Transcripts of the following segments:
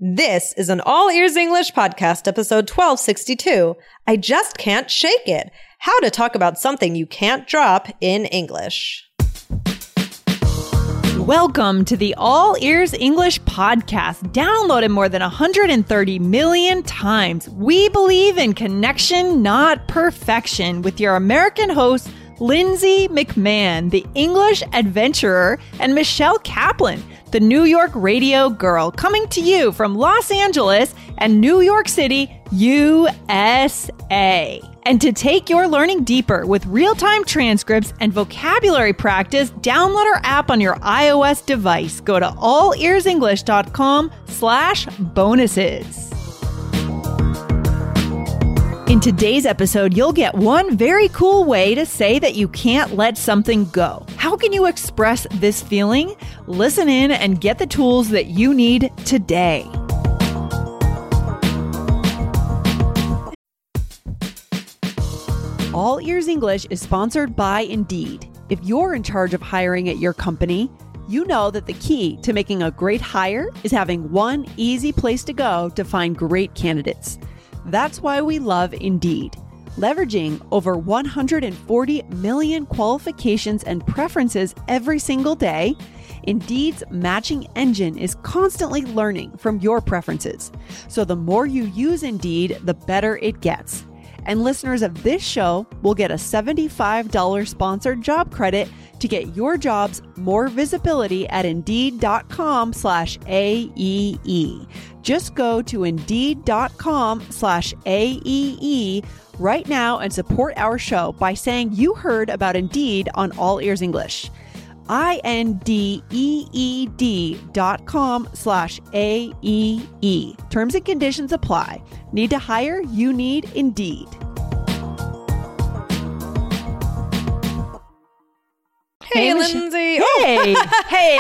This is an All Ears English podcast, episode 1262. I just can't shake it. How to talk about something you can't drop in English. Welcome to the All Ears English podcast, downloaded more than 130 million times. We believe in connection, not perfection, with your American hosts, Lindsay McMahon, the English adventurer, and Michelle Kaplan, the New York radio girl, coming to you from Los Angeles and New York City, USA. And to take your learning deeper with real-time transcripts and vocabulary practice, download our app on your iOS device. Go to allearsenglish.com/bonuses. In today's episode, you'll get one very cool way to say that you can't let something go. How can you express this feeling? Listen in and get the tools that you need today. All Ears English is sponsored by Indeed. If you're in charge of hiring at your company, you know that the key to making a great hire is having one easy place to go to find great candidates. That's why we love Indeed. Leveraging over 140 million qualifications and preferences every single day, Indeed's matching engine is constantly learning from your preferences. So the more you use Indeed, the better it gets. And listeners of this show will get a $75 sponsored job credit to get your jobs more visibility at Indeed.com/AEE. Just go to Indeed.com/AEE right now and support our show by saying you heard about Indeed on All Ears English. INDEED.com/AEE. Terms and conditions apply. Need to hire? You need Indeed. Hey, Lindsay. Hey. Hey.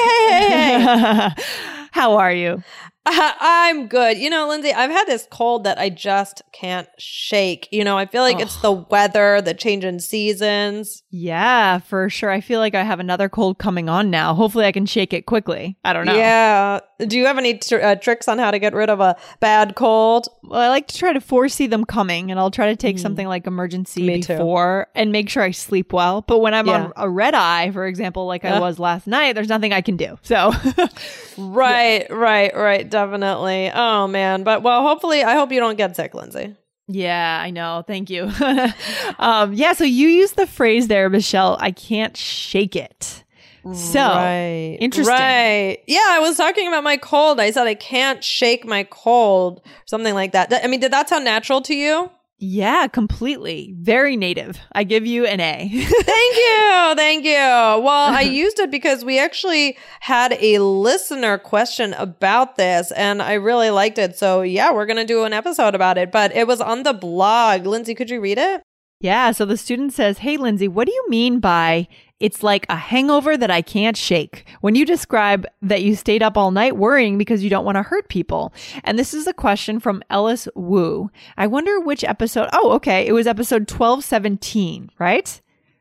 Hey. How are you? I'm good. You know, Lindsay, I've had this cold that I just can't shake. You know, I feel like it's the weather, the change in seasons. Yeah, for sure. I feel like I have another cold coming on now. Hopefully I can shake it quickly. I don't know. Yeah. Do you have any tricks on how to get rid of a bad cold? Well, I like to try to foresee them coming, and I'll try to take something like emergency before and make sure I sleep well. But when I'm on a red eye, for example, like I was last night, there's nothing I can do. So Right. Definitely. Oh, man. But well, hopefully, I hope you don't get sick, Lindsay. Yeah, I know. Thank you. So you used the phrase there, Michelle, I can't shake it. So interesting. Right. Yeah, I was talking about my cold. I said I can't shake my cold, something like that. I mean, did that sound natural to you? Yeah, completely. Very native. I give you an A. Thank you. Well, I used it because we actually had a listener question about this and I really liked it. So yeah, we're going to do an episode about it, but it was on the blog. Lindsay, could you read it? Yeah. So the student says, hey, Lindsay, what do you mean by it's like a hangover that I can't shake when you describe that you stayed up all night worrying because you don't want to hurt people? And this is a question from Ellis Wu. I wonder which episode. Oh, okay. It was episode 1217, right?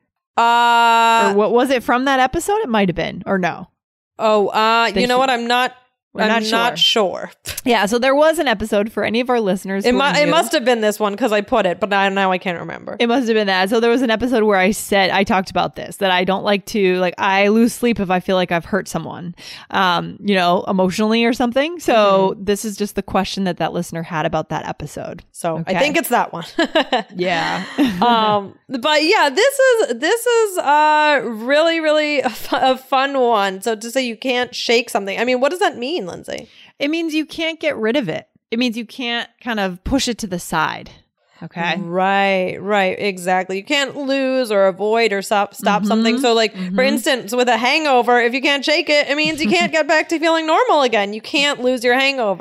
Or what was it from that episode? It might have been, or no. You know what? I'm not sure. Yeah, so there was an episode for any of our listeners. It must have been this one because I put it, but now I can't remember. It must have been that. So there was an episode where I talked about this, that I don't like to, I lose sleep if I feel like I've hurt someone, emotionally or something. So this is just the question that listener had about that episode. So okay. I think it's that one. Yeah. But yeah, this is really, really a fun one. So to say you can't shake something, I mean, what does that mean, Lindsay? It means you can't get rid of it. It means you can't kind of push it to the side. Okay. Right. Exactly. You can't lose or avoid or stop something. So for instance, with a hangover, if you can't shake it, it means you can't get back to feeling normal again. You can't lose your hangover.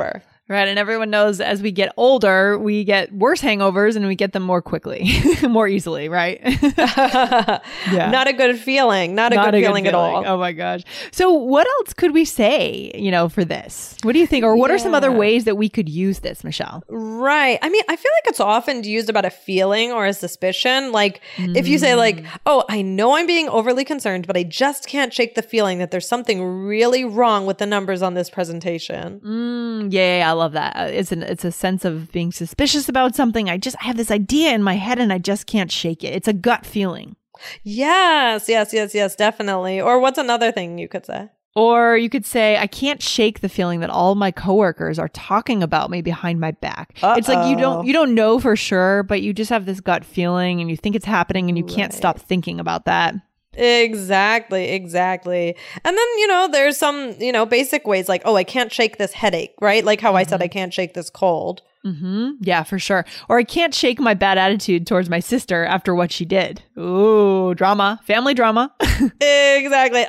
Right. And everyone knows as we get older, we get worse hangovers and we get them more quickly, more easily, right? Yeah. Not a good feeling. Not a good feeling at all. Oh my gosh. So what else could we say, for this? What do you think? Or what are some other ways that we could use this, Michelle? Right. I mean, I feel like it's often used about a feeling or a suspicion. Like if you say like, oh, I know I'm being overly concerned, but I just can't shake the feeling that there's something really wrong with the numbers on this presentation. Yeah, I love that. It's a sense of being suspicious about something. I have this idea in my head and I just can't shake it. It's a gut feeling. Yes, definitely. Or what's another thing you could say? Or you could say, I can't shake the feeling that all my coworkers are talking about me behind my back. It's like you don't know for sure, but you just have this gut feeling and you think it's happening and you can't stop thinking about that. Exactly. And then, there's some, basic ways like, oh, I can't shake this headache, right? Like how I said I can't shake this cold. Yeah, for sure. Or I can't shake my bad attitude towards my sister after what she did. Ooh, drama, family drama. Exactly.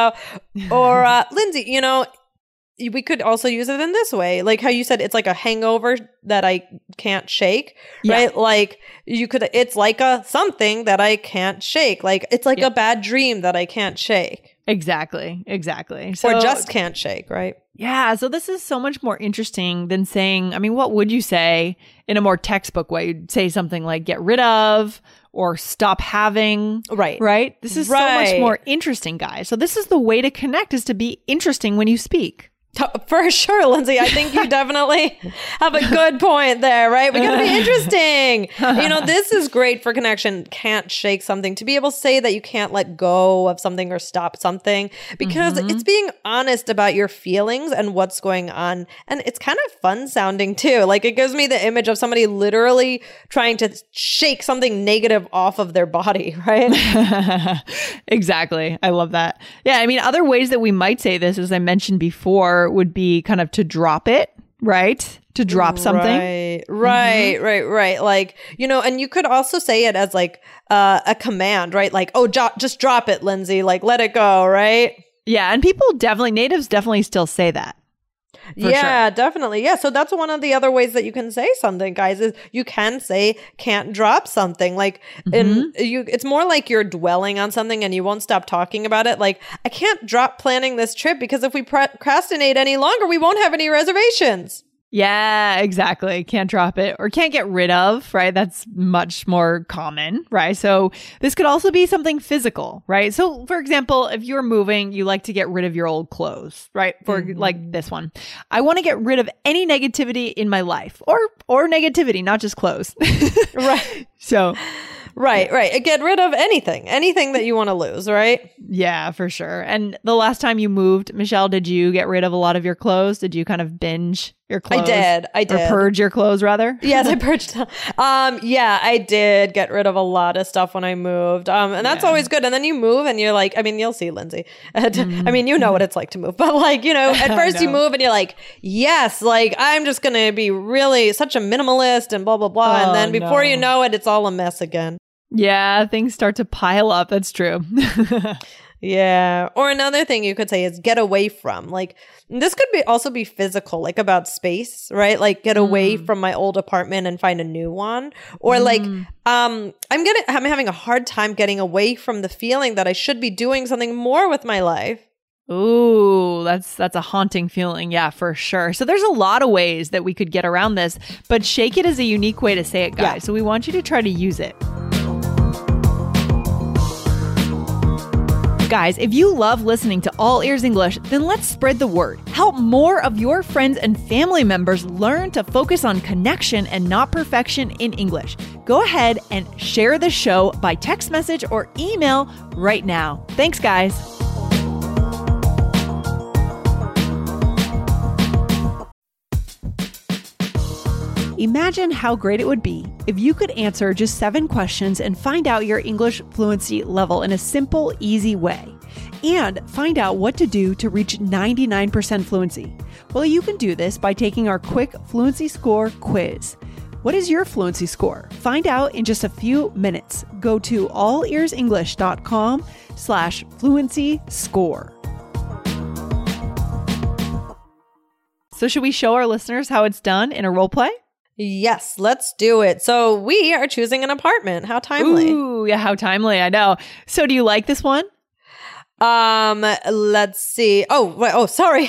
Or Lindsay, we could also use it in this way. Like how you said, it's like a hangover that I can't shake, right? Like it's like a something that I can't shake. Like it's like a bad dream that I can't shake. Exactly. So, or just can't shake, right? Yeah. So this is so much more interesting than saying, what would you say in a more textbook way? You'd say something like get rid of or stop having. Right? This is so much more interesting, guys. So this is the way to connect, is to be interesting when you speak. For sure, Lindsay. I think you definitely have a good point there, right? We got to be interesting. This is great for connection. Can't shake something. To be able to say that you can't let go of something or stop something, because it's being honest about your feelings and what's going on. And it's kind of fun sounding too. Like it gives me the image of somebody literally trying to shake something negative off of their body, right? Exactly. I love that. Yeah. Other ways that we might say this, as I mentioned before, would be kind of to drop it, right? To drop something. Right. Like, and you could also say it as like a command, right? Like, oh, just drop it, Lindsay, like let it go, right? Yeah. And natives definitely still say that. Yeah, definitely. Yeah. So that's one of the other ways that you can say something, guys, is you can say can't drop something. Like it's more like you're dwelling on something and you won't stop talking about it. Like I can't drop planning this trip because if we procrastinate any longer, we won't have any reservations. Yeah, exactly. Can't drop it or can't get rid of, right? That's much more common, right? So this could also be something physical, right? So for example, if you're moving, you like to get rid of your old clothes, right? For like this one, I want to get rid of any negativity in my life or negativity, not just clothes. Right. So... Right. Get rid of anything that you want to lose, right? Yeah, for sure. And the last time you moved, Michelle, did you get rid of a lot of your clothes? Did you kind of binge your clothes? I did. Or purge your clothes, rather? Yes, I purged. Yeah, I did get rid of a lot of stuff when I moved. And that's always good. And then you move and you're like, you'll see, Lindsay. You know what it's like to move. But at first you move and you're like, yes, like I'm just going to be really such a minimalist and blah, blah, blah. And then before you know it, it's all a mess again. Yeah, things start to pile up. That's true. Yeah. Or another thing you could say is get away from. Like this could also be physical, like about space, right? Like get away from my old apartment and find a new one. Or like I'm having a hard time getting away from the feeling that I should be doing something more with my life. Ooh, that's a haunting feeling. Yeah, for sure. So there's a lot of ways that we could get around this, but shake it is a unique way to say it, guys. Yeah. So we want you to try to use it. Guys, if you love listening to All Ears English, then let's spread the word. Help more of your friends and family members learn to focus on connection and not perfection in English. Go ahead and share the show by text message or email right now. Thanks, guys. Imagine how great it would be if you could answer just 7 questions and find out your English fluency level in a simple, easy way. And find out what to do to reach 99% fluency. Well, you can do this by taking our quick fluency score quiz. What is your fluency score? Find out in just a few minutes. Go to allearsenglish.com/fluency score. So should we show our listeners how it's done in a role play? Yes, let's do it. So we are choosing an apartment. How timely. Ooh, yeah, how timely. I know. So do you like this one? Let's see. Oh, sorry.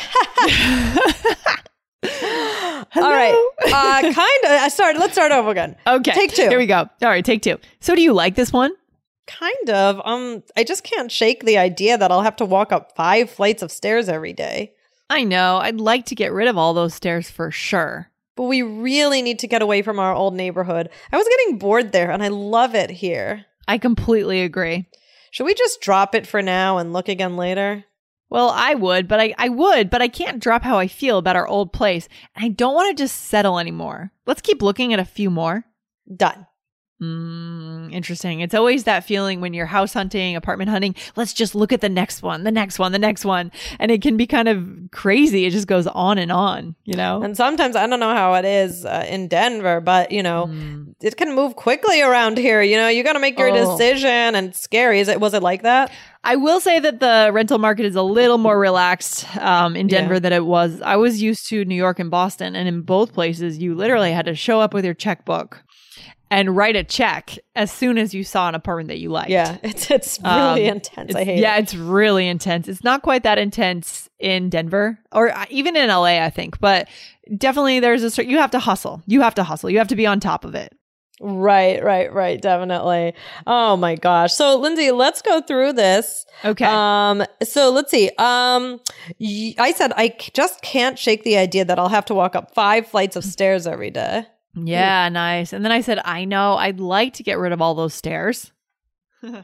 Hello? All right. Let's start over again. Okay. Take 2. Here we go. All right, take 2. So do you like this one? Kind of. I just can't shake the idea that I'll have to walk up 5 flights of stairs every day. I know. I'd like to get rid of all those stairs for sure. But we really need to get away from our old neighborhood. I was getting bored there and I love it here. I completely agree. Should we just drop it for now and look again later? Well, I would, but I can't drop how I feel about our old place. And I don't want to just settle anymore. Let's keep looking at a few more. Done. Interesting. It's always that feeling when you're house hunting, apartment hunting. Let's just look at the next one, the next one, the next one. And it can be kind of crazy. It just goes on, you know? And sometimes, I don't know how it is in Denver, but, it can move quickly around here. You got to make your decision and it's scary. Was it like that? I will say that the rental market is a little more relaxed in Denver than it was. I was used to New York and Boston. And in both places, you literally had to show up with your checkbook and write a check as soon as you saw an apartment that you liked. Yeah, it's really intense. I hate it. Yeah, it's really intense. It's not quite that intense in Denver or even in LA, I think. But definitely you have to hustle. You have to hustle. You have to be on top of it. Right. Definitely. Oh my gosh. So Lindsay, let's go through this. Okay. So let's see. I said I just can't shake the idea that I'll have to walk up 5 flights of stairs every day. Yeah, nice. And then I said, I know, I'd like to get rid of all those stairs. Right.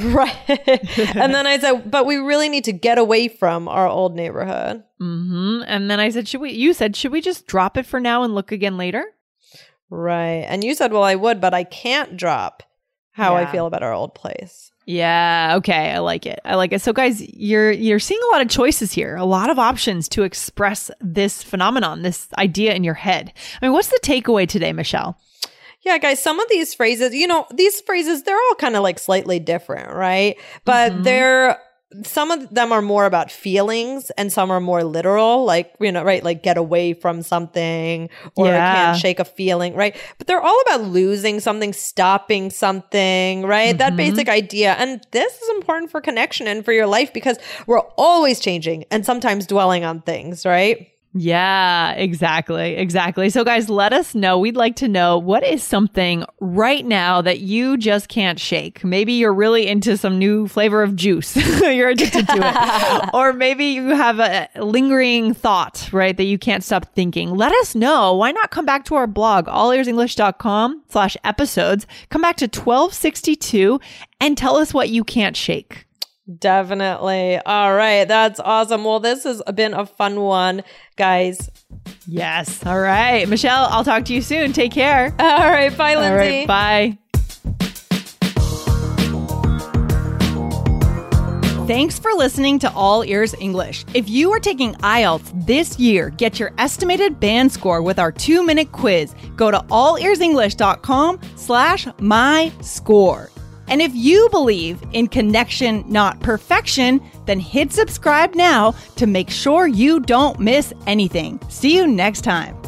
And then I said, but we really need to get away from our old neighborhood. And then I said, should we just drop it for now and look again later? Right. And you said, well, I would, but I can't drop how I feel about our old place. Yeah. Okay. I like it. So guys, you're seeing a lot of choices here, a lot of options to express this phenomenon, this idea in your head. I mean, what's the takeaway today, Michelle? Yeah, guys, some of these phrases, they're all kind of like slightly different, right? But some of them are more about feelings and some are more literal, like, right? Like get away from something or can't shake a feeling, right? But they're all about losing something, stopping something, right? That basic idea. And this is important for connection and for your life because we're always changing and sometimes dwelling on things, right? Yeah, exactly. So guys, let us know. We'd like to know what is something right now that you just can't shake. Maybe you're really into some new flavor of juice. You're addicted to it. Or maybe you have a lingering thought, right, that you can't stop thinking. Let us know. Why not come back to our blog, allearsenglish.com/episodes. Come back to 1262 and tell us what you can't shake. Definitely. All right. That's awesome. Well, this has been a fun one, guys. Yes. All right. Michelle, I'll talk to you soon. Take care. All right. Bye, Lindsay. All right. Bye. Thanks for listening to All Ears English. If you are taking IELTS this year, get your estimated band score with our 2-minute quiz. Go to allearsenglish.com/myscore. And if you believe in connection, not perfection, then hit subscribe now to make sure you don't miss anything. See you next time.